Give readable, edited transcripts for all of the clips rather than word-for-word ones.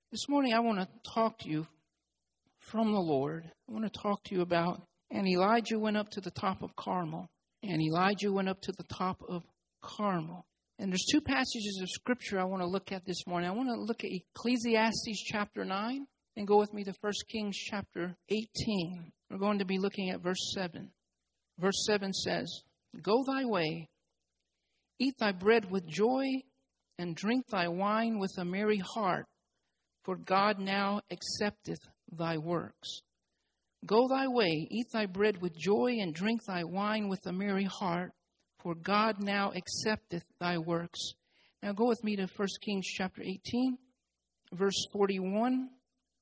This morning I want to talk to you from the Lord. I want to talk to you about, and Elijah went up to the top of Carmel. And Elijah went up to the top of Carmel. And there's two passages of Scripture I want to look at this morning. I want to look at Ecclesiastes chapter 9 and go with me to 1 Kings chapter 18. We're going to be looking at verse 7. Verse 7 says, "Go thy way, eat thy bread with joy, and drink thy wine with a merry heart, for God now accepteth thy works. Go thy way, eat thy bread with joy, and drink thy wine with a merry heart, for God now accepteth thy works." Now go with me to 1 Kings chapter 18, verse 41.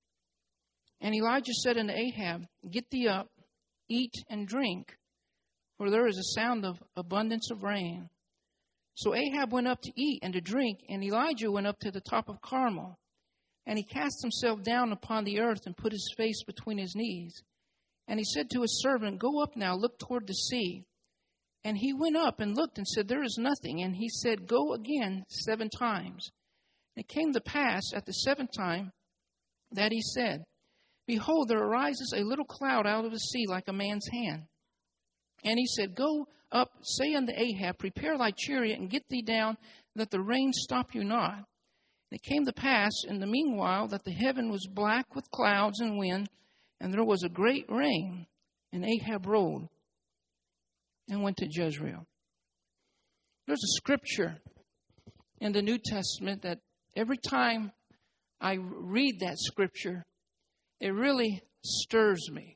"And Elijah said unto Ahab, Get thee up, eat and drink, for there is a sound of abundance of rain. So Ahab went up to eat and to drink, and Elijah went up to the top of Carmel. And he cast himself down upon the earth and put his face between his knees. And he said to his servant, Go up now, look toward the sea. And he went up and looked and said, There is nothing. And he said, Go again 7 times. And it came to pass at the 7th time that he said, Behold, there arises a little cloud out of the sea like a man's hand. And he said, Go up, say unto Ahab, Prepare thy chariot, and get thee down, that the rain stop you not. And it came to pass in the meanwhile that the heaven was black with clouds and wind, and there was a great rain. And Ahab rode and went to Jezreel." There's a scripture in the New Testament that every time I read that scripture, it really stirs me.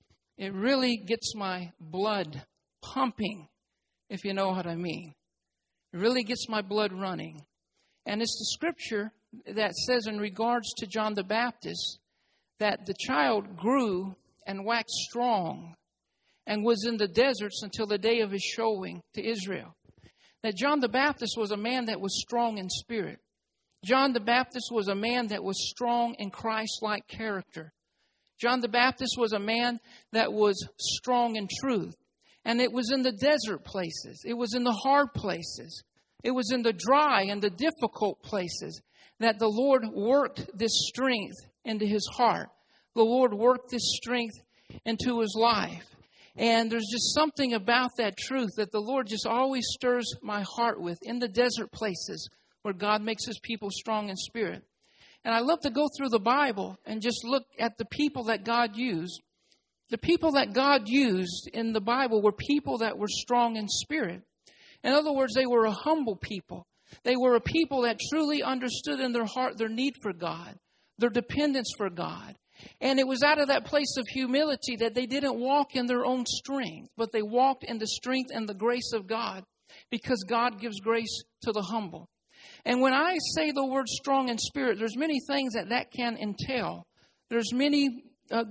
It really gets my blood pumping, if you know what I mean. It really gets my blood running. And it's the scripture that says in regards to John the Baptist that the child grew and waxed strong and was in the deserts until the day of his showing to Israel. That John the Baptist was a man that was strong in spirit. John the Baptist was a man that was strong in Christ-like character. John the Baptist was a man that was strong in truth. And it was in the desert places. It was in the hard places. It was in the dry and the difficult places that the Lord worked this strength into his heart. The Lord worked this strength into his life. And there's just something about that truth that the Lord just always stirs my heart with in the desert places where God makes his people strong in spirit. And I love to go through the Bible and just look at the people that God used. The people that God used in the Bible were people that were strong in spirit. In other words, they were a humble people. They were a people that truly understood in their heart their need for God, their dependence for God. And it was out of that place of humility that they didn't walk in their own strength, but they walked in the strength and the grace of God, because God gives grace to the humble. And when I say the word strong in spirit, there's many things that can entail. There's many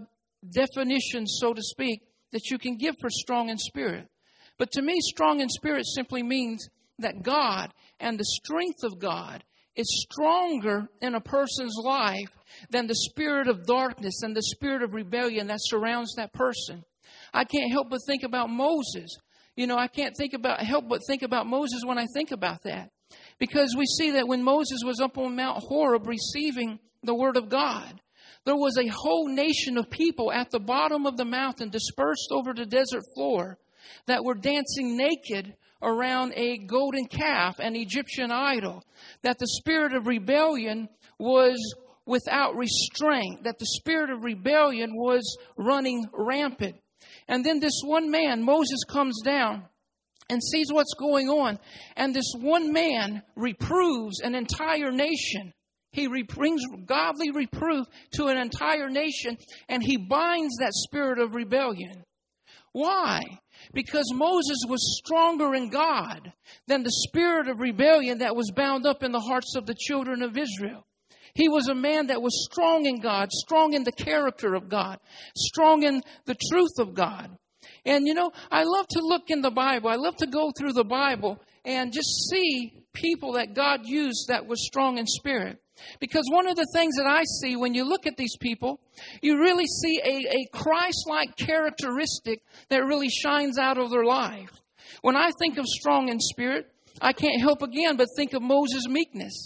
definitions, so to speak, that you can give for strong in spirit. But to me, strong in spirit simply means that God and the strength of God is stronger in a person's life than the spirit of darkness and the spirit of rebellion that surrounds that person. I can't help but think about Moses. I can't help but think about Moses when I think about that. Because we see that when Moses was up on Mount Horeb receiving the word of God, there was a whole nation of people at the bottom of the mountain dispersed over the desert floor that were dancing naked around a golden calf, an Egyptian idol. That the spirit of rebellion was without restraint. That the spirit of rebellion was running rampant. And then this one man, Moses, comes down and sees what's going on. And this one man reproves an entire nation. He brings godly reproof to an entire nation, and he binds that spirit of rebellion. Why? Because Moses was stronger in God than the spirit of rebellion that was bound up in the hearts of the children of Israel. He was a man that was strong in God, strong in the character of God, strong in the truth of God. And I love to look in the Bible. I love to go through the Bible and just see people that God used that was strong in spirit. Because one of the things that I see when you look at these people, you really see a Christ-like characteristic that really shines out of their life. When I think of strong in spirit, I can't help again but think of Moses' meekness.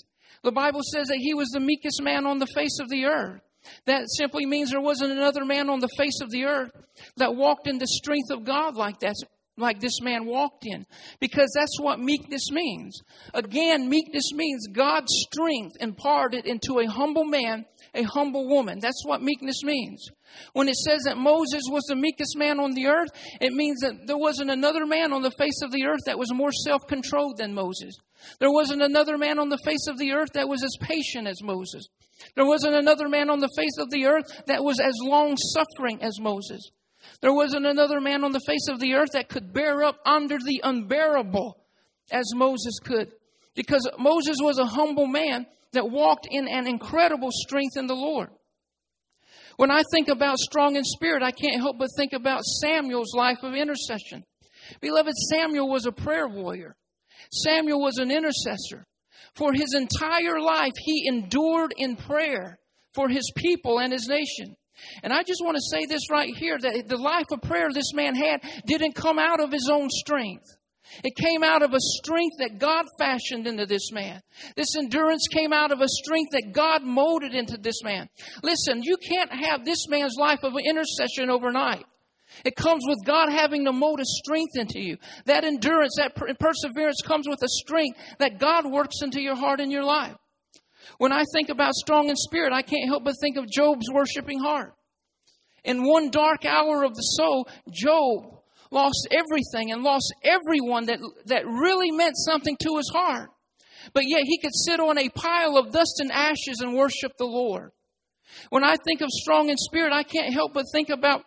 The Bible says that he was the meekest man on the face of the earth. That simply means there wasn't another man on the face of the earth that walked in the strength of God like that, like this man walked in. Because that's what meekness means. Again, meekness means God's strength imparted into a humble man, a humble woman. That's what meekness means. When it says that Moses was the meekest man on the earth, it means that there wasn't another man on the face of the earth that was more self-controlled than Moses. There wasn't another man on the face of the earth that was as patient as Moses. There wasn't another man on the face of the earth that was as long-suffering as Moses. There wasn't another man on the face of the earth that could bear up under the unbearable as Moses could. Because Moses was a humble man that walked in an incredible strength in the Lord. When I think about strong in spirit, I can't help but think about Samuel's life of intercession. Beloved, Samuel was a prayer warrior. Samuel was an intercessor. For his entire life, he endured in prayer for his people and his nation. And I just want to say this right here, that the life of prayer this man had didn't come out of his own strength. It came out of a strength that God fashioned into this man. This endurance came out of a strength that God molded into this man. Listen, you can't have this man's life of intercession overnight. It comes with God having to mold a strength into you. That endurance, that perseverance comes with a strength that God works into your heart and your life. When I think about strong in spirit, I can't help but think of Job's worshiping heart. In one dark hour of the soul, Job lost everything and lost everyone that really meant something to his heart. But yet he could sit on a pile of dust and ashes and worship the Lord. When I think of strong in spirit, I can't help but think about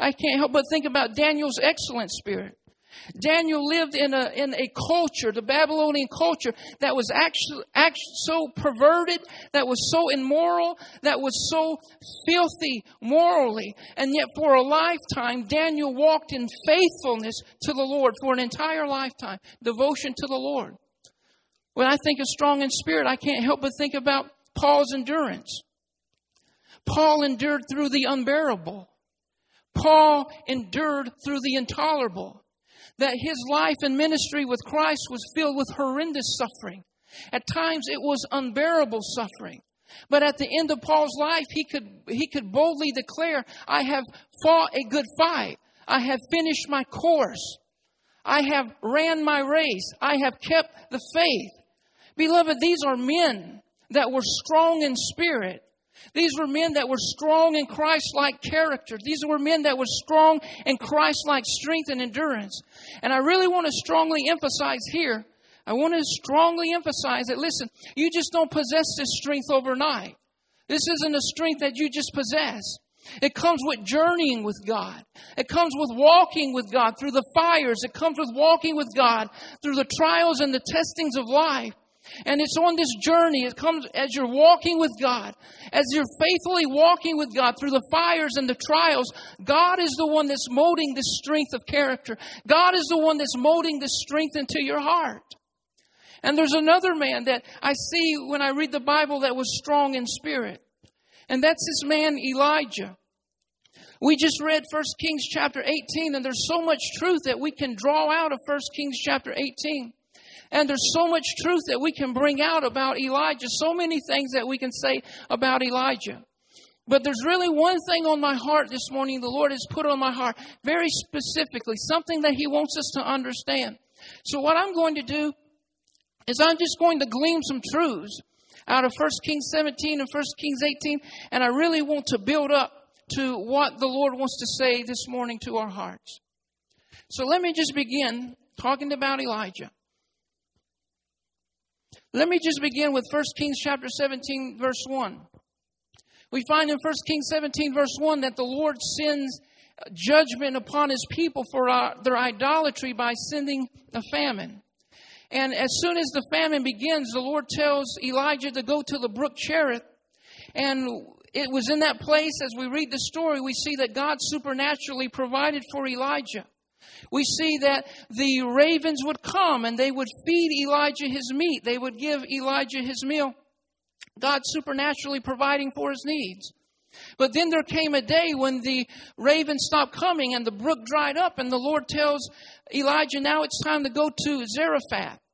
Daniel's excellent spirit. Daniel lived in a culture, the Babylonian culture, that was actually so perverted, that was so immoral, that was so filthy morally. And yet for a lifetime, Daniel walked in faithfulness to the Lord for an entire lifetime, devotion to the Lord. When I think of strong in spirit, I can't help but think about Paul's endurance. Paul endured through the unbearable. Paul endured through the intolerable. That his life and ministry with Christ was filled with horrendous suffering. At times it was unbearable suffering. But at the end of Paul's life, he could boldly declare, I have fought a good fight. I have finished my course. I have ran my race. I have kept the faith. Beloved, these are men that were strong in spirit. These were men that were strong in Christ-like character. These were men that were strong in Christ-like strength and endurance. And I really want to strongly emphasize here, that, listen, you just don't possess this strength overnight. This isn't a strength that you just possess. It comes with journeying with God. It comes with walking with God through the fires. It comes with walking with God through the trials and the testings of life. And it's on this journey. It comes as you're walking with God. As you're faithfully walking with God through the fires and the trials, God is the one that's molding this strength of character. God is the one that's molding this strength into your heart. And there's another man that I see when I read the Bible that was strong in spirit. And that's this man, Elijah. We just read 1 Kings chapter 18, and there's so much truth that we can draw out of 1 Kings chapter 18. And there's so much truth that we can bring out about Elijah. So many things that we can say about Elijah. But there's really one thing on my heart this morning the Lord has put on my heart very specifically. Something that He wants us to understand. So what I'm going to do is I'm just going to glean some truths out of 1 Kings 17 and 1 Kings 18. And I really want to build up to what the Lord wants to say this morning to our hearts. So let me just begin talking about Elijah. Let me just begin with 1 Kings chapter 17, verse 1. We find in 1 Kings 17, verse 1, that the Lord sends judgment upon His people for their idolatry by sending a famine. And as soon as the famine begins, the Lord tells Elijah to go to the brook Cherith. And it was in that place, as we read the story, we see that God supernaturally provided for Elijah. We see that the ravens would come and they would feed Elijah his meat. They would give Elijah his meal. God supernaturally providing for his needs. But then there came a day when the ravens stopped coming and the brook dried up, and the Lord tells Elijah, now it's time to go to Zarephath.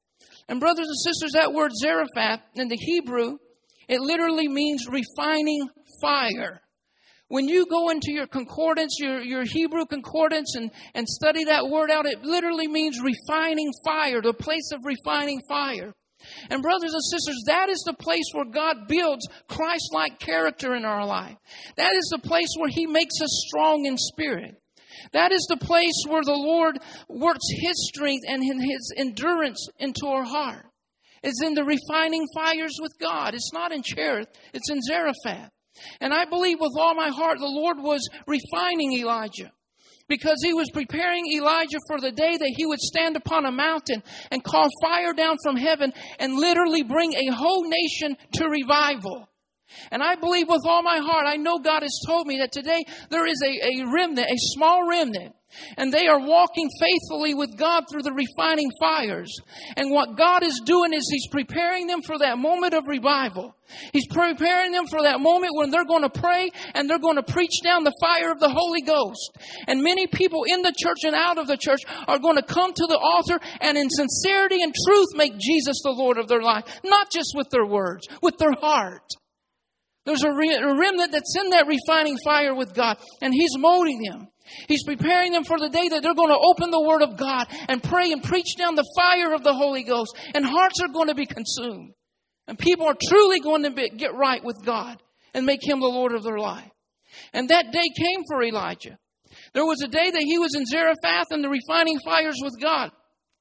And brothers and sisters, that word Zarephath in the Hebrew, it literally means refining fire. When you go into your concordance, your Hebrew concordance, and study that word out, it literally means refining fire, the place of refining fire. And brothers and sisters, that is the place where God builds Christ-like character in our life. That is the place where He makes us strong in spirit. That is the place where the Lord works His strength and His endurance into our heart. It's in the refining fires with God. It's not in Cherith. It's in Zarephath. And I believe with all my heart the Lord was refining Elijah, because He was preparing Elijah for the day that he would stand upon a mountain and call fire down from heaven and literally bring a whole nation to revival. And I believe with all my heart, I know God has told me that today there is a remnant, a small remnant, and they are walking faithfully with God through the refining fires. And what God is doing is He's preparing them for that moment of revival. He's preparing them for that moment when they're going to pray and they're going to preach down the fire of the Holy Ghost. And many people in the church and out of the church are going to come to the altar and in sincerity and truth make Jesus the Lord of their life. Not just with their words, with their heart. There's a remnant that's in that refining fire with God, and He's molding them. He's preparing them for the day that they're going to open the Word of God and pray and preach down the fire of the Holy Ghost, and hearts are going to be consumed. And people are truly going to get right with God and make Him the Lord of their life. And that day came for Elijah. There was a day that he was in Zarephath in the refining fires with God.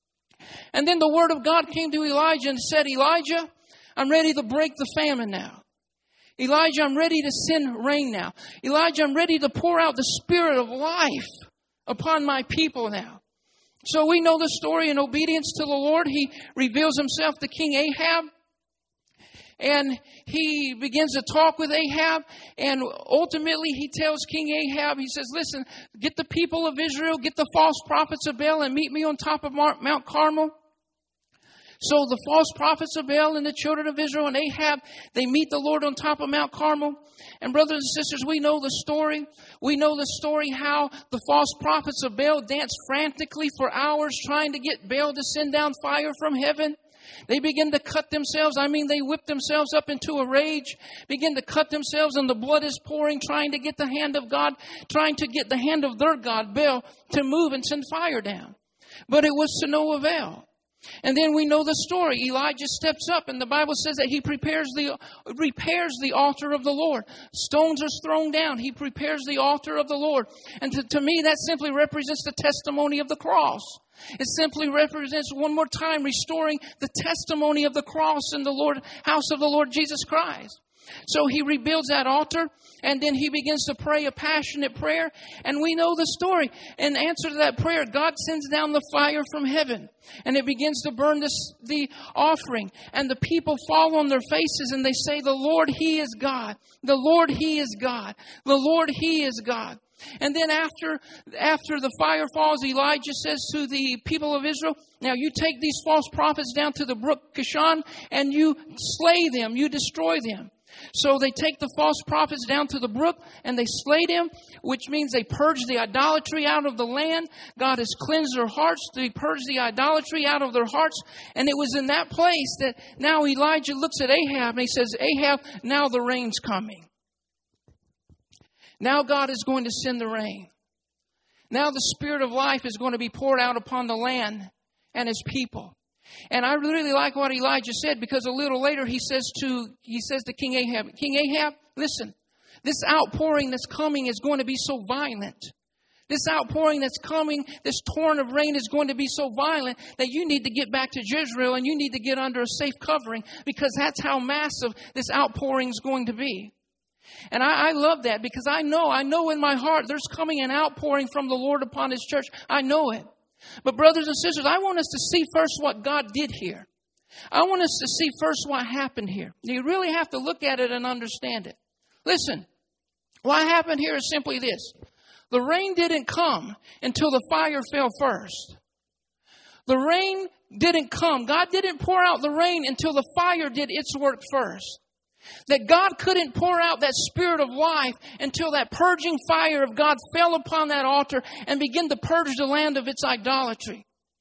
And then the Word of God came to Elijah and said, Elijah, I'm ready to break the famine now. Elijah, I'm ready to send rain now. Elijah, I'm ready to pour out the Spirit of life upon my people now. So we know the story. In obedience to the Lord, He reveals Himself to King Ahab. And he begins to talk with Ahab. And ultimately, he tells King Ahab, he says, listen, get the people of Israel, get the false prophets of Baal, and meet me on top of Mount Carmel. So the false prophets of Baal and the children of Israel and Ahab, they meet the Lord on top of Mount Carmel. And brothers and sisters, we know the story. We know the story how the false prophets of Baal danced frantically for hours trying to get Baal to send down fire from heaven. They begin to cut themselves. They whip themselves up into a rage, begin to cut themselves, and the blood is pouring, trying to get the hand of God, trying to get the hand of their God, Baal, to move and send fire down. But it was to no avail. And then we know the story. Elijah steps up, and the Bible says that he repairs the altar of the Lord. Stones are thrown down. He prepares the altar of the Lord. And to me, that simply represents the testimony of the cross. It simply represents one more time restoring the testimony of the cross in the house of the Lord Jesus Christ. So he rebuilds that altar, and then he begins to pray a passionate prayer. And we know the story. In answer to that prayer, God sends down the fire from heaven, and it begins to burn the offering. And the people fall on their faces, and they say, the Lord, He is God. The Lord, He is God. The Lord, He is God. And then after the fire falls, Elijah says to the people of Israel, now you take these false prophets down to the brook Kishon, and you slay them, you destroy them. So they take the false prophets down to the brook and they slay them, which means they purge the idolatry out of the land. God has cleansed their hearts. They purge the idolatry out of their hearts. And it was in that place that now Elijah looks at Ahab and he says, Ahab, now the rain's coming. Now God is going to send the rain. Now the Spirit of life is going to be poured out upon the land and His people. And I really like what Elijah said, because a little later he says to King Ahab, listen, this outpouring that's coming is going to be so violent. This outpouring that's coming, this torrent of rain is going to be so violent that you need to get back to Jezreel and you need to get under a safe covering, because that's how massive this outpouring is going to be. And I love that, because I know in my heart there's coming an outpouring from the Lord upon His church. I know it. But brothers and sisters, I want us to see first what God did here. I want us to see first what happened here. You really have to look at it and understand it. Listen, what happened here is simply this. The rain didn't come until the fire fell first. The rain didn't come. God didn't pour out the rain until the fire did its work first. That God couldn't pour out that Spirit of life until that purging fire of God fell upon that altar and began to purge the land of its idolatry.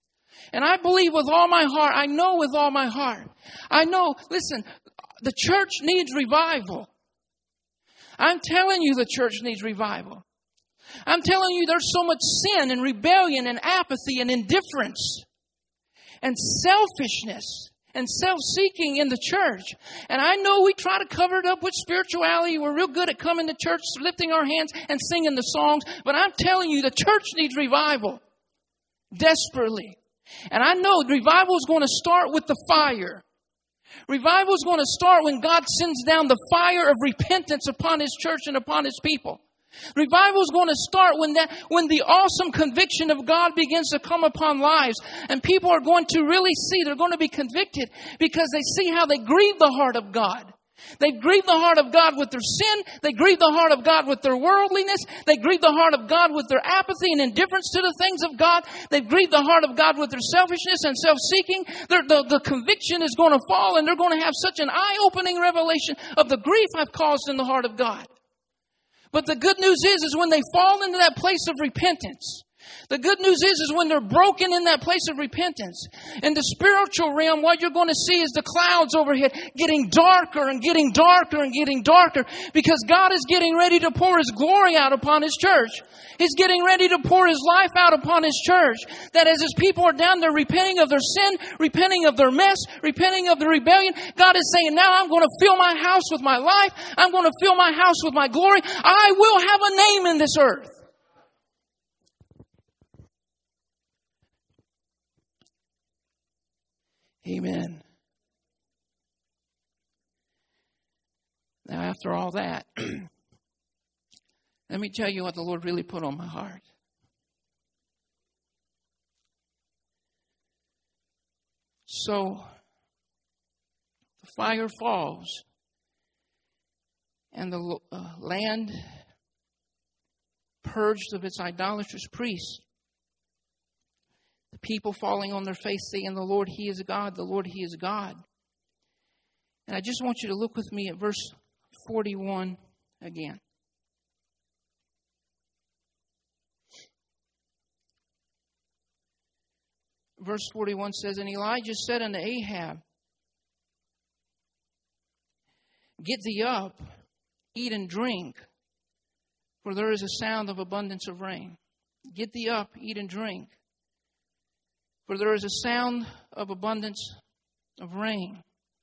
And I believe with all my heart, I know with all my heart. I know, listen, the church needs revival. I'm telling you the church needs revival. I'm telling you there's so much sin and rebellion and apathy and indifference and selfishness and self-seeking in the church. And I know we try to cover it up with spirituality. We're real good at coming to church, lifting our hands and singing the songs. But I'm telling you the church needs revival desperately. And I know revival is going to start with the fire. Revival is going to start when God sends down the fire of repentance upon His church and upon His people. Revival is going to start when the awesome conviction of God begins to come upon lives. And people are going to really see, they're going to be convicted because they see how they grieve the heart of God. They grieve the heart of God with their sin. They grieve the heart of God with their worldliness. They grieve the heart of God with their apathy and indifference to the things of God. They grieve the heart of God with their selfishness and self-seeking. The conviction is going to fall, and they're going to have such an eye-opening revelation of the grief I've caused in the heart of God. But the good news is when they fall into that place of repentance, the good news is when they're broken in that place of repentance. In the spiritual realm, what you're going to see is the clouds overhead getting darker and getting darker and getting darker, because God is getting ready to pour His glory out upon His church. He's getting ready to pour His life out upon His church. That as His people are down there repenting of their sin, repenting of their mess, repenting of the rebellion, God is saying, now I'm going to fill my house with my life. I'm going to fill my house with my glory. I will have a name in this earth. Amen. Now, after all that, let me tell you what the Lord really put on my heart. So, the fire falls, and the land purged of its idolatrous priests. The people falling on their face saying, the Lord, He is God. The Lord, He is God. And I just want you to look with me at verse 41 again. Verse 41 says, and Elijah said unto Ahab, get thee up, eat and drink, for there is a sound of abundance of rain. Get thee up, eat and drink, for there is a sound of abundance of rain.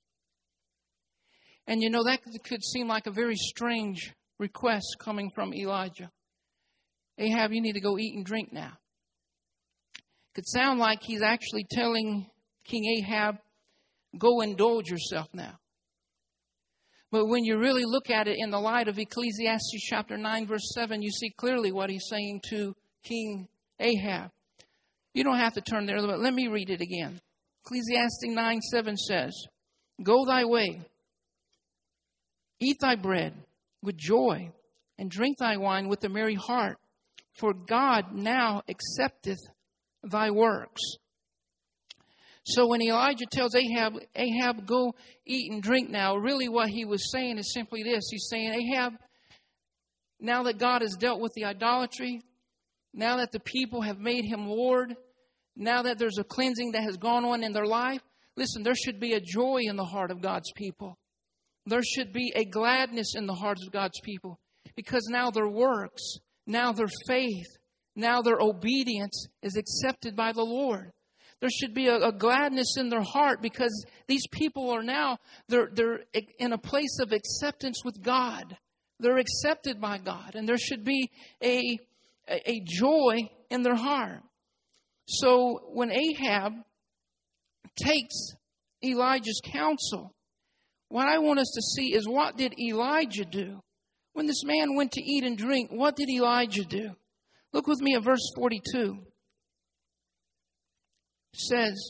And you know, that could seem like a very strange request coming from Elijah. Ahab, you need to go eat and drink now. It could sound like he's actually telling King Ahab, go indulge yourself now. But when you really look at it in the light of Ecclesiastes chapter 9, verse 7, you see clearly what he's saying to King Ahab. You don't have to turn there, but let me read it again. Ecclesiastes 9:7 says, go thy way, eat thy bread with joy, and drink thy wine with a merry heart, for God now accepteth thy works. So when Elijah tells Ahab, go eat and drink now, really what he was saying is simply this. He's saying, Ahab, now that God has dealt with the idolatry, now that the people have made Him Lord, now that there's a cleansing that has gone on in their life, listen, there should be a joy in the heart of God's people. There should be a gladness in the hearts of God's people, because now their works, now their faith, now their obedience is accepted by the Lord. There should be a gladness in their heart, because these people are now, they're in a place of acceptance with God. They're accepted by God, and there should be a joy in their heart. So when Ahab takes Elijah's counsel, what I want us to see is, what did Elijah do? When this man went to eat and drink, what did Elijah do? Look with me at verse 42. It says,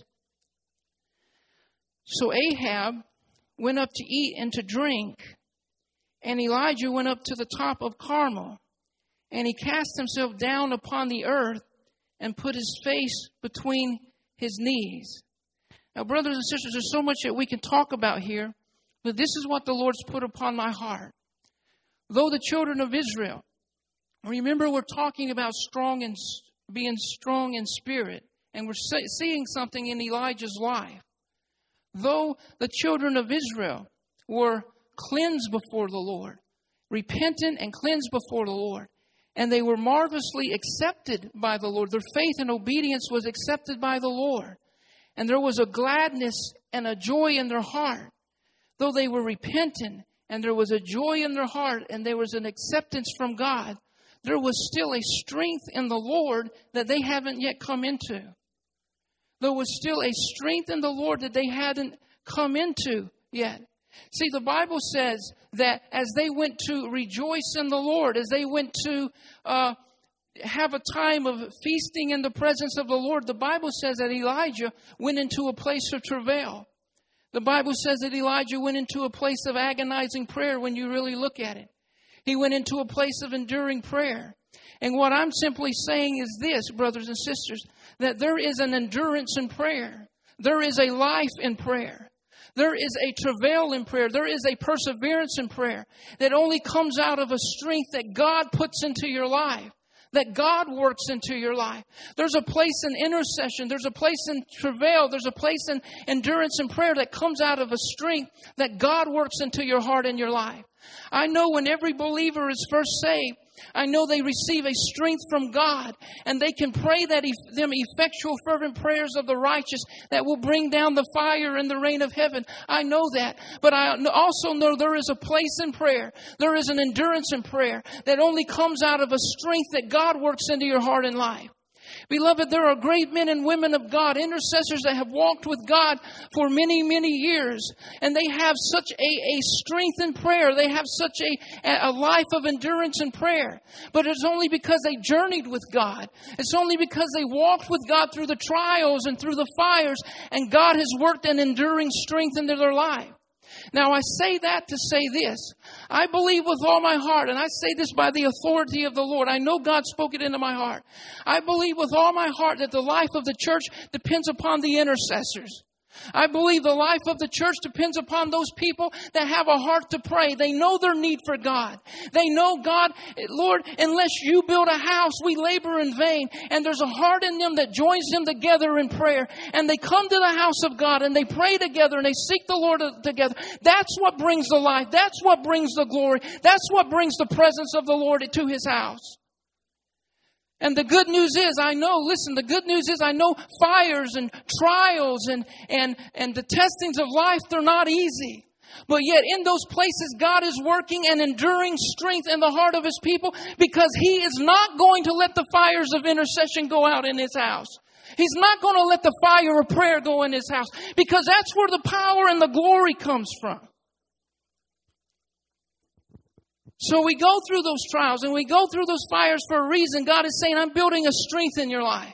so Ahab went up to eat and to drink, and Elijah went up to the top of Carmel, and he cast himself down upon the earth and put his face between his knees. Now, brothers and sisters, there's so much that we can talk about here, but this is what the Lord's put upon my heart. Though the children of Israel, remember, we're talking about being strong in spirit And we're seeing something in Elijah's life. Though the children of Israel were cleansed before the Lord, repentant and cleansed before the Lord, and they were marvelously accepted by the Lord. Their faith and obedience was accepted by the Lord. And there was a gladness and a joy in their heart. Though they were repentant and there was a joy in their heart and there was an acceptance from God, there was still a strength in the Lord that they haven't yet come into. There was still a strength in the Lord that they hadn't come into yet. See, the Bible says that as they went to rejoice in the Lord, as they went to have a time of feasting in the presence of the Lord, the Bible says that Elijah went into a place of travail. The Bible says that Elijah went into a place of agonizing prayer when you really look at it. He went into a place of enduring prayer. And what I'm simply saying is this, brothers and sisters, that there is an endurance in prayer. There is a life in prayer. There is a travail in prayer. There is a perseverance in prayer that only comes out of a strength that God puts into your life, that God works into your life. There's a place in intercession. There's a place in travail. There's a place in endurance and prayer that comes out of a strength that God works into your heart and your life. I know when every believer is first saved, I know they receive a strength from God, and they can pray them effectual, fervent prayers of the righteous that will bring down the fire and the rain of heaven. I know that. But I also know there is a place in prayer. There is an endurance in prayer that only comes out of a strength that God works into your heart and life. Beloved, there are great men and women of God, intercessors that have walked with God for many, many years. And they have such a strength in prayer. They have such a life of endurance in prayer. But it's only because they journeyed with God. It's only because they walked with God through the trials and through the fires. And God has worked an enduring strength into their life. Now, I say that to say this. I believe with all my heart, and I say this by the authority of the Lord. I know God spoke it into my heart. I believe with all my heart that the life of the church depends upon the intercessors. I believe the life of the church depends upon those people that have a heart to pray. They know their need for God. They know, God, Lord, unless you build a house, we labor in vain. And there's a heart in them that joins them together in prayer. And they come to the house of God and they pray together and they seek the Lord together. That's what brings the life. That's what brings the glory. That's what brings the presence of the Lord to His house. And the good news is, the good news is I know fires and trials and the testings of life, they're not easy. But yet in those places, God is working an enduring strength in the heart of His people because He is not going to let the fires of intercession go out in His house. He's not going to let the fire of prayer go in His house because that's where the power and the glory comes from. So we go through those trials and we go through those fires for a reason. God is saying, I'm building a strength in your life.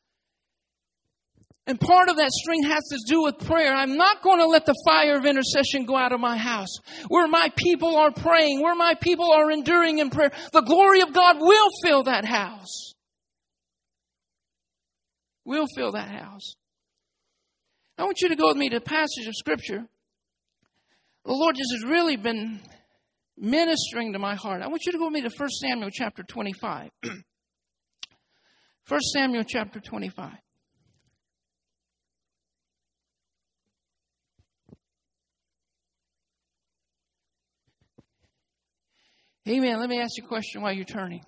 And part of that strength has to do with prayer. I'm not going to let the fire of intercession go out of my house. Where my people are praying, where my people are enduring in prayer, the glory of God will fill that house. Will fill that house. I want you to go with me to a passage of Scripture. The Lord just has really been ministering to my heart. I want you to go with me to 1 Samuel chapter 25. 1 Samuel chapter 25. Amen. Let me ask you a question while you're turning.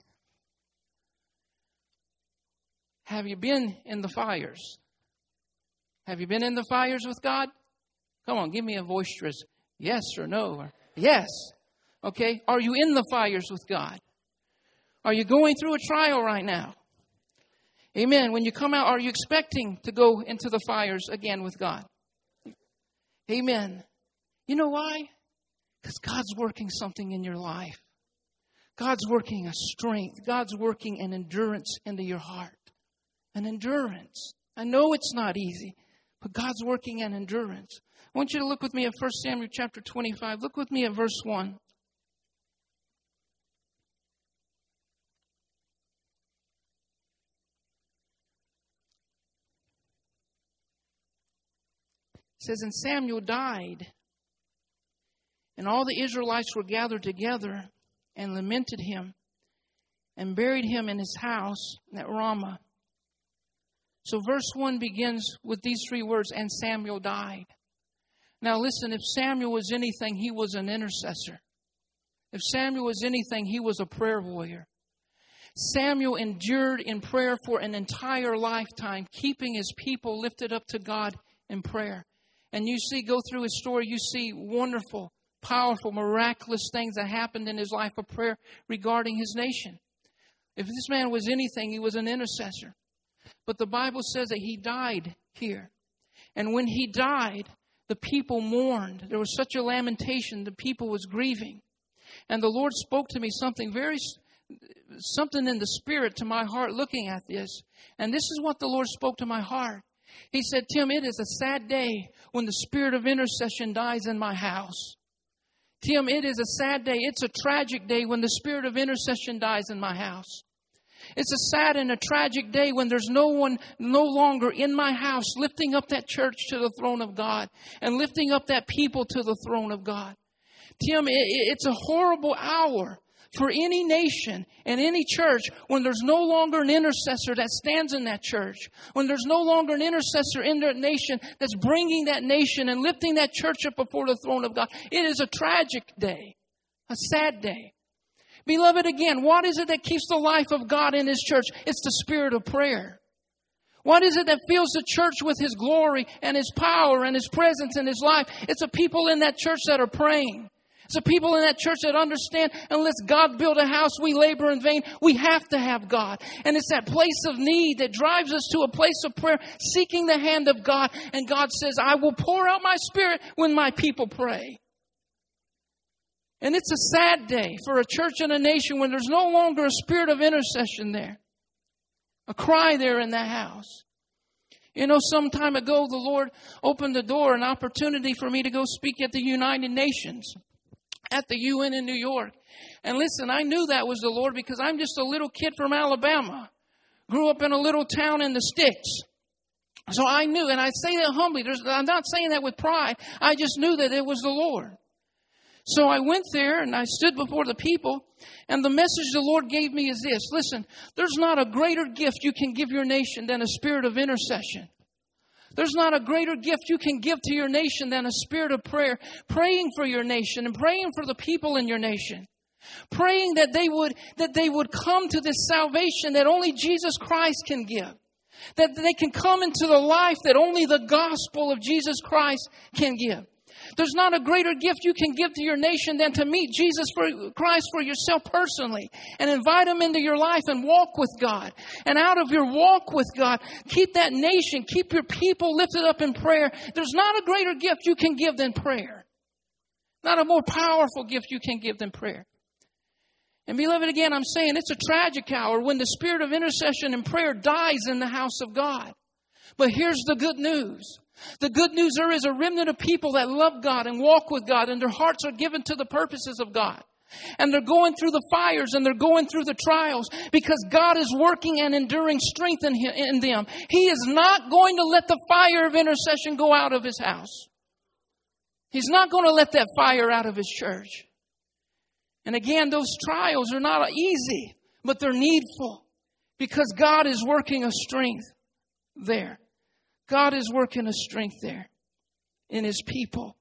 Have you been in the fires? Have you been in the fires with God? Come on, give me a boisterous yes or no. Or yes. Okay, are you in the fires with God? Are you going through a trial right now? Amen. When you come out, are you expecting to go into the fires again with God? Amen. You know why? Because God's working something in your life. God's working a strength. God's working an endurance into your heart. An endurance. I know it's not easy, but God's working an endurance. I want you to look with me at 1 Samuel chapter 25. Look with me at verse 1. It says, and Samuel died, and all the Israelites were gathered together and lamented him and buried him in his house at Ramah. So verse 1 begins with these 3 words, and Samuel died. Now listen, if Samuel was anything, he was an intercessor. If Samuel was anything, he was a prayer warrior. Samuel endured in prayer for an entire lifetime, keeping his people lifted up to God in prayer. And you see, go through his story, you see wonderful, powerful, miraculous things that happened in his life of prayer regarding his nation. If this man was anything, he was an intercessor. But the Bible says that he died here. And when he died, the people mourned. There was such a lamentation. The people was grieving. And the Lord spoke to me something in the spirit to my heart looking at this. And this is what the Lord spoke to my heart. He said, Tim, it is a sad day when the spirit of intercession dies in my house. Tim, it is a sad day. It's a tragic day when the spirit of intercession dies in my house. It's a sad and a tragic day when there's no one no longer in my house lifting up that church to the throne of God and lifting up that people to the throne of God. Tim, it's a horrible hour for any nation and any church when there's no longer an intercessor that stands in that church, when there's no longer an intercessor in that nation that's bringing that nation and lifting that church up before the throne of God. It is a tragic day, a sad day. Beloved, again, what is it that keeps the life of God in His church? It's the spirit of prayer. What is it that fills the church with His glory and His power and His presence and His life? It's the people in that church that are praying. It's the people in that church that understand, unless God build a house, we labor in vain. We have to have God. And it's that place of need that drives us to a place of prayer, seeking the hand of God. And God says, I will pour out my spirit when my people pray. And it's a sad day for a church and a nation when there's no longer a spirit of intercession there. A cry there in that house. You know, some time ago, the Lord opened the door, an opportunity for me to go speak at the United Nations, at the UN in New York. And listen, I knew that was the Lord because I'm just a little kid from Alabama. Grew up in a little town in the sticks. So I knew, and I say that humbly. I'm not saying that with pride. I just knew that it was the Lord. So I went there and I stood before the people, and the message the Lord gave me is this. Listen, there's not a greater gift you can give your nation than a spirit of intercession. There's not a greater gift you can give to your nation than a spirit of prayer, praying for your nation and praying for the people in your nation. Praying that they would come to this salvation that only Jesus Christ can give. That they can come into the life that only the gospel of Jesus Christ can give. There's not a greater gift you can give to your nation than to meet Jesus Christ for yourself personally and invite Him into your life and walk with God. And out of your walk with God, keep that nation, keep your people lifted up in prayer. There's not a greater gift you can give than prayer. Not a more powerful gift you can give than prayer. And beloved, again, I'm saying it's a tragic hour when the spirit of intercession and prayer dies in the house of God. But here's the good news. The good news, there is a remnant of people that love God and walk with God, and their hearts are given to the purposes of God. And they're going through the fires and they're going through the trials because God is working and enduring strength in them. He is not going to let the fire of intercession go out of His house. He's not going to let that fire out of His church. And again, those trials are not easy, but they're needful because God is working a strength there. God is working a strength there in His people.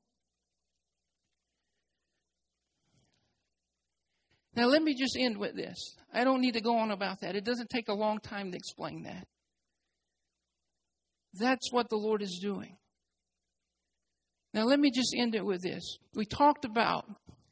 Now let me just end with this. I don't need to go on about that. It doesn't take a long time to explain that. That's what the Lord is doing. Now let me just end it with this. We talked about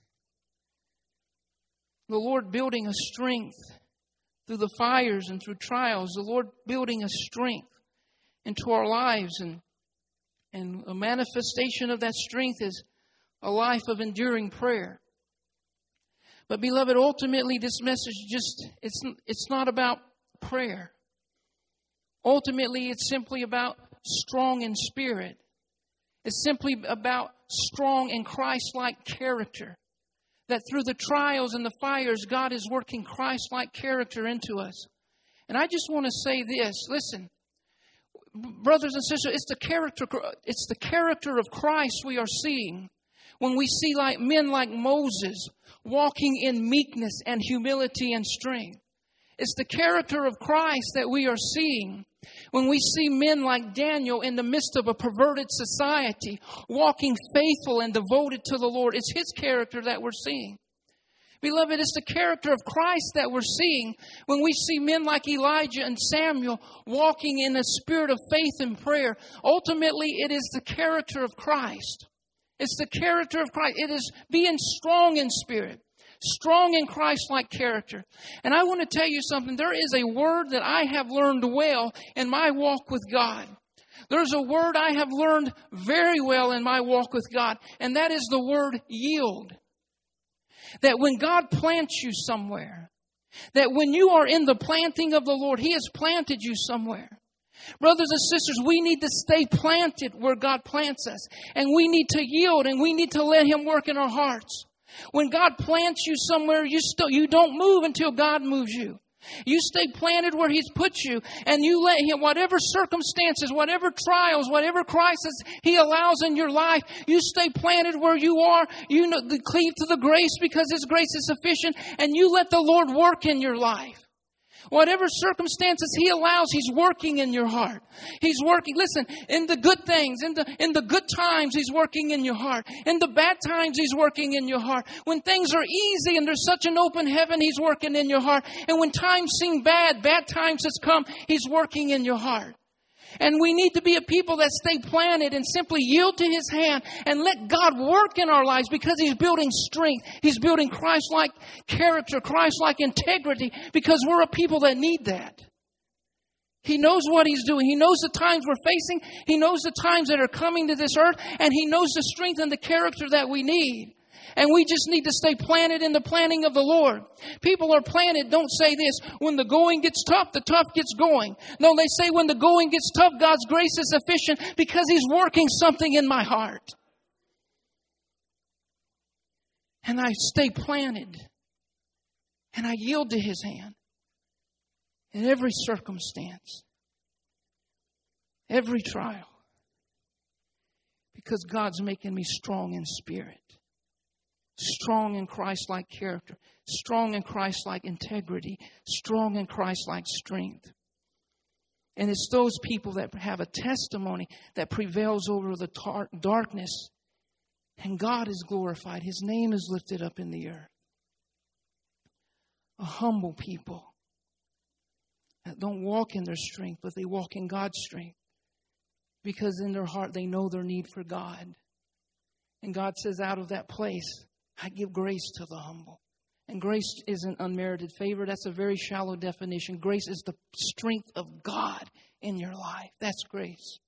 the Lord building a strength through the fires and through trials. The Lord building a strength into our lives, and a manifestation of that strength is a life of enduring prayer. But beloved, ultimately this message it's not about prayer. Ultimately it's simply about strong in spirit. It's simply about strong in Christ-like character. That through the trials and the fires, God is working Christ-like character into us. And I just want to say this, listen. Brothers and sisters, it's the character of Christ we are seeing when we see like men like Moses walking in meekness and humility and strength. It's the character of Christ that we are seeing When we see men like Daniel in the midst of a perverted society, walking faithful and devoted to the Lord, it's His character that we're seeing. Beloved, it's the character of Christ that we're seeing when we see men like Elijah and Samuel walking in a spirit of faith and prayer. Ultimately, it is the character of Christ. It's the character of Christ. It is being strong in spirit, strong in Christ-like character. And I want to tell you something. There is a word that I have learned well in my walk with God. There's a word I have learned very well in my walk with God, and that is the word yield. That when God plants you somewhere, that when you are in the planting of the Lord, He has planted you somewhere. Brothers and sisters, we need to stay planted where God plants us. And we need to yield, and we need to let Him work in our hearts. When God plants you somewhere, you don't move until God moves you. You stay planted where He's put you, and you let Him, whatever circumstances, whatever trials, whatever crisis He allows in your life, you stay planted where you are. You cleave to the grace because His grace is sufficient, and you let the Lord work in your life. Whatever circumstances He allows, He's working in your heart. He's working. Listen, in the good things, in the good times, He's working in your heart. In the bad times, He's working in your heart. When things are easy and there's such an open heaven, He's working in your heart. And when times seem bad times has come, He's working in your heart. And we need to be a people that stay planted and simply yield to His hand and let God work in our lives because He's building strength. He's building Christ-like character, Christ-like integrity, because we're a people that need that. He knows what He's doing. He knows the times we're facing. He knows the times that are coming to this earth. And He knows the strength and the character that we need. And we just need to stay planted in the planting of the Lord. People are planted, don't say this, when the going gets tough, the tough gets going. No, they say when the going gets tough, God's grace is sufficient because He's working something in my heart. And I stay planted. And I yield to His hand. In every circumstance. Every trial. Because God's making me strong in spirit. Strong in Christ-like character. Strong in Christ-like integrity. Strong in Christ-like strength. And it's those people that have a testimony that prevails over the darkness. And God is glorified. His name is lifted up in the earth. A humble people that don't walk in their strength, but they walk in God's strength. Because in their heart they know their need for God. And God says, out of that place, I give grace to the humble. And grace isn't unmerited favor. That's a very shallow definition. Grace is the strength of God in your life. That's grace.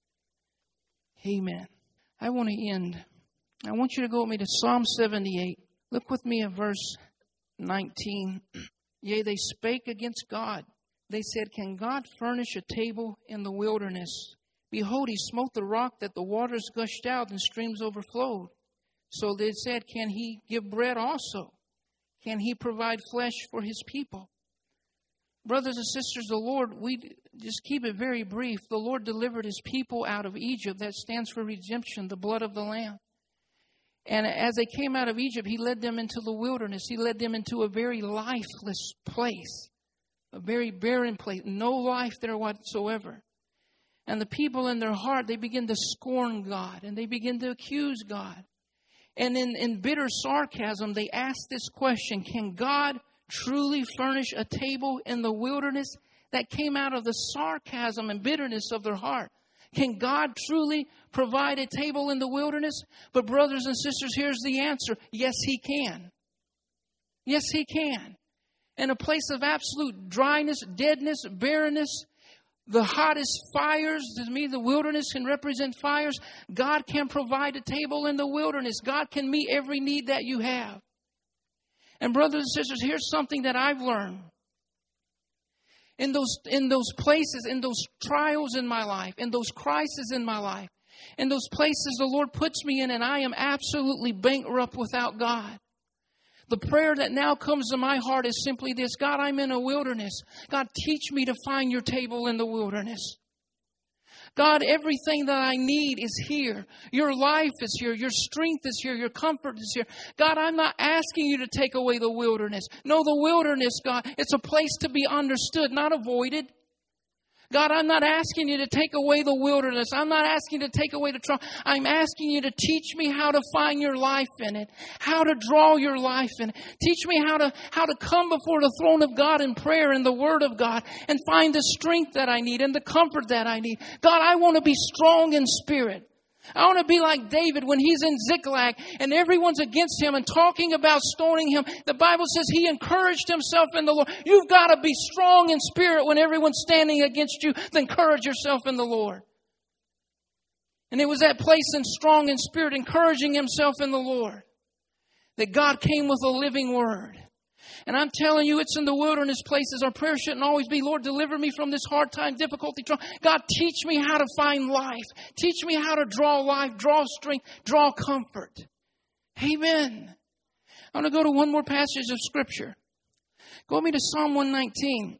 Amen. I want to end. I want you to go with me to Psalm 78. Look with me at verse 19. Yea, they spake against God. They said, can God furnish a table in the wilderness? Behold, He smote the rock that the waters gushed out and streams overflowed. So they said, can He give bread also? Can He provide flesh for His people? Brothers and sisters, the Lord, we just keep it very brief. The Lord delivered His people out of Egypt. That stands for redemption, the blood of the Lamb. And as they came out of Egypt, He led them into the wilderness. He led them into a very lifeless place, a very barren place, no life there whatsoever. And the people in their heart, they begin to scorn God and they begin to accuse God. And in bitter sarcasm, they ask this question, can God truly furnish a table in the wilderness? That came out of the sarcasm and bitterness of their heart. Can God truly provide a table in the wilderness? But brothers and sisters, here's the answer. Yes, He can. Yes, He can. In a place of absolute dryness, deadness, barrenness, the hottest fires, to me, the wilderness can represent fires. God can provide a table in the wilderness. God can meet every need that you have. And brothers and sisters, here's something that I've learned. In those places, in those trials in my life, in those crises in my life, in those places the Lord puts me in and I am absolutely bankrupt without God. The prayer that now comes to my heart is simply this. God, I'm in a wilderness. God, teach me to find your table in the wilderness. God, everything that I need is here. Your life is here. Your strength is here. Your comfort is here. God, I'm not asking you to take away the wilderness. No, the wilderness, God, it's a place to be understood, not avoided. God, I'm not asking you to take away the wilderness. I'm not asking you to take away the trouble. I'm asking you to teach me how to find your life in it, how to draw your life in it. Teach me how to come before the throne of God in prayer and the Word of God and find the strength that I need and the comfort that I need. God, I want to be strong in spirit. I want to be like David when he's in Ziklag and everyone's against him and talking about stoning him. The Bible says he encouraged himself in the Lord. You've got to be strong in spirit when everyone's standing against you. Then encourage yourself in the Lord. And it was that place in strong in spirit, encouraging himself in the Lord, that God came with a living word. And I'm telling you, it's in the wilderness places. Our prayer shouldn't always be, Lord, deliver me from this hard time, difficulty. God, teach me how to find life. Teach me how to draw life, draw strength, draw comfort. Amen. I'm going to go to one more passage of Scripture. Go with me to Psalm 119.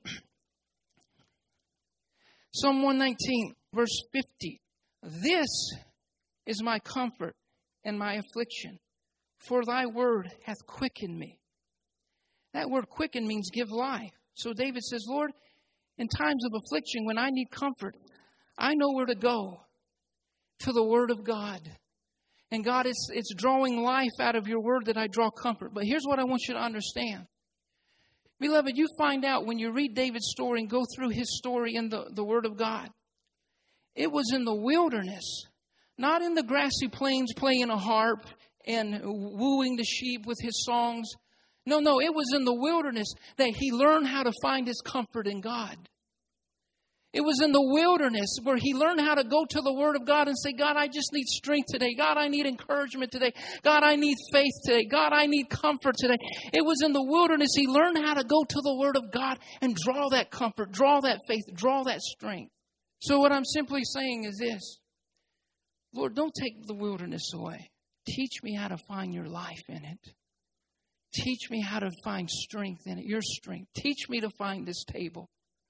Psalm 119, verse 50. This is my comfort and my affliction, for thy word hath quickened me. That word quicken means give life. So David says, Lord, in times of affliction, when I need comfort, I know where to go, to the Word of God. And God, it's drawing life out of your Word that I draw comfort. But here's what I want you to understand. Beloved, you find out when you read David's story and go through his story in the Word of God. It was in the wilderness, not in the grassy plains playing a harp and wooing the sheep with his songs. No, it was in the wilderness that he learned how to find his comfort in God. It was in the wilderness where he learned how to go to the Word of God and say, God, I just need strength today. God, I need encouragement today. God, I need faith today. God, I need comfort today. It was in the wilderness he learned how to go to the Word of God and draw that comfort, draw that faith, draw that strength. So what I'm simply saying is this. Lord, don't take the wilderness away. Teach me how to find your life in it. Teach me how to find strength in it, your strength. Teach me to find this table.